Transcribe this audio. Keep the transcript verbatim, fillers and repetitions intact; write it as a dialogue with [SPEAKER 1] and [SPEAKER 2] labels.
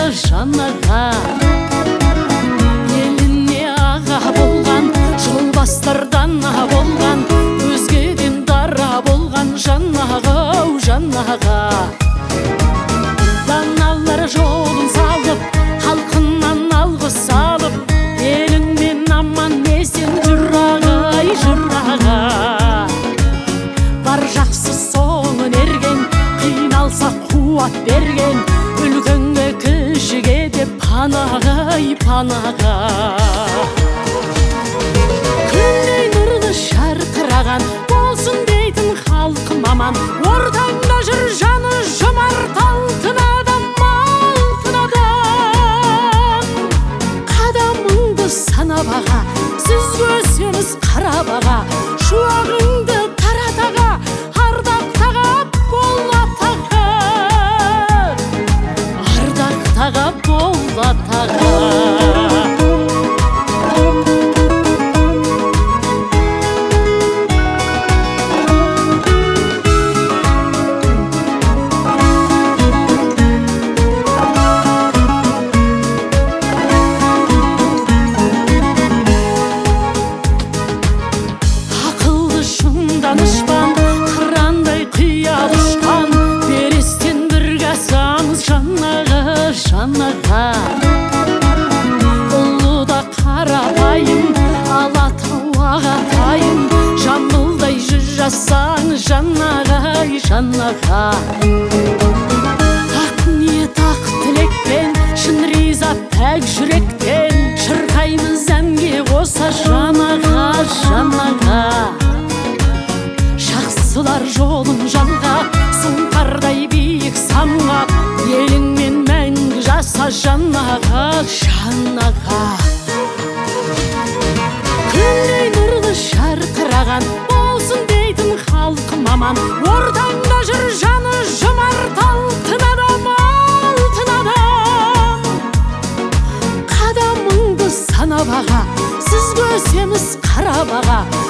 [SPEAKER 1] жанаға еліне аға болған, жолбастардан болған, өзгеден дара болған жанаға, жанаға даналар жолын салып, халқынан алғыс алып, еліңмен аман есен жүр ағай, жүр аға. Бар жақсы соңын ерген, қиналса қуат берген, үлкенге кішіге деп панағай, панаға. Күндей нұрлы шарқыраған болсын дейтін халқым аман, ортаңда жүр жаны жұмарт алтын адам, алтын адам. Қадамыңды санап аға, сіз көсеңіз қарап аға, шуағыңды таратаға, ардақтаға болатаға, ардақтаға болатаға. Данышпан, қырандай қиял ұшқан, берестен бірге асамыз жанаға, жанаға. Ұлыда қарапайым, алатау ағатайым, жамылдай жүз жасаңыз жанаға, жанаға. Ақ ниет ақ тілекпен, шын риза пәк жүректен, шырқаймыз әнге қоса жанаға, жанаға. Жақсылар жолын жалға, сұңқардай биік самғап, еліңмен мәңгі жаса жанаға, жанаға. Күндей нұрлы шарқыраған болсын дейтін халқым аман, ортаңда жүр жаны жұмарт алтын адам, алтын адам. Қадамыңды санап аға, сіз көсеміз қарап аға,